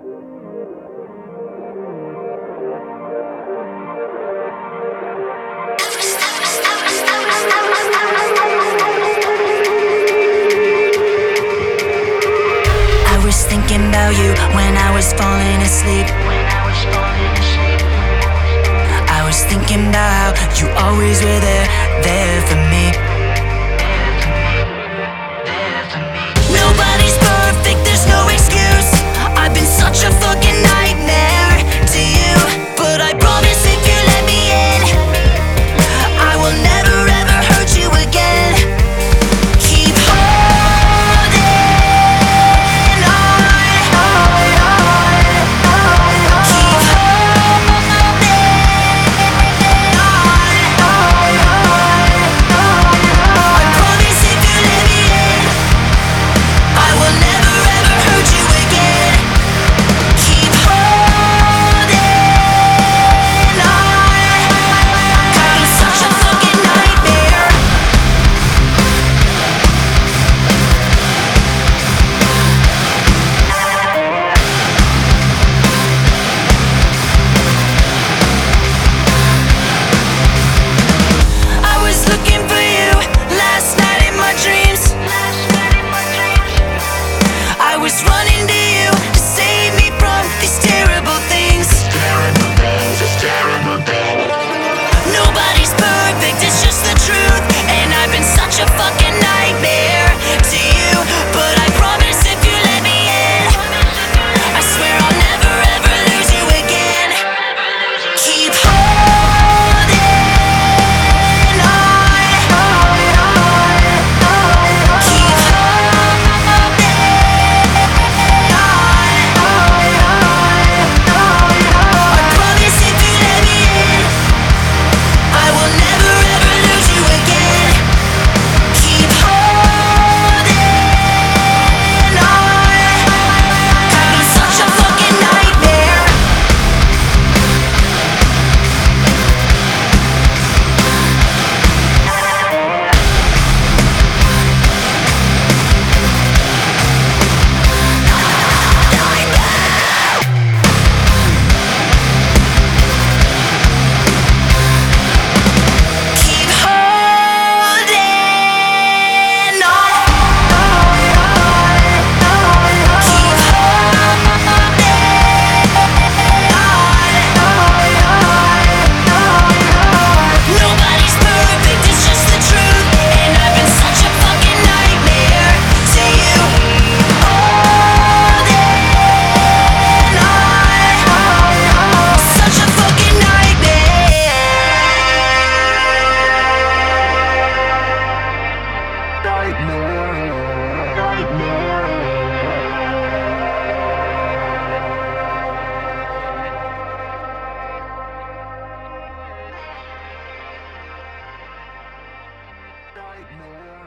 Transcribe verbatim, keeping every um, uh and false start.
I was thinking about you when I was falling asleep. I was thinking about how you always were there, there for me. Nobody's perfect, there's no excuse. I've been such a fucking nightmare to you, but I promise if you let me in, I will never ever hurt you again. Keep holding on. Keep I promise if you let me in, I will never ever hurt you again. Keep holding on. I'm such a fucking nightmare. I was looking for you last night in my dreams. I was running to you to save me from these terrible things. Nobody's perfect, it's just the truth. And I've been such a fucking nightmare to you, but I promise if you let me in, I swear I'll never ever lose you again. Keep holding on. Keep I promise if you let me in, I will never ever lose you again. Keep holding on. I'm such a fucking nightmare. Keep holding on. Nobody's perfect, it's just the truth. And I've been such a fucking nightmare to you. Holding on. Such a fucking nightmare. Nightmare.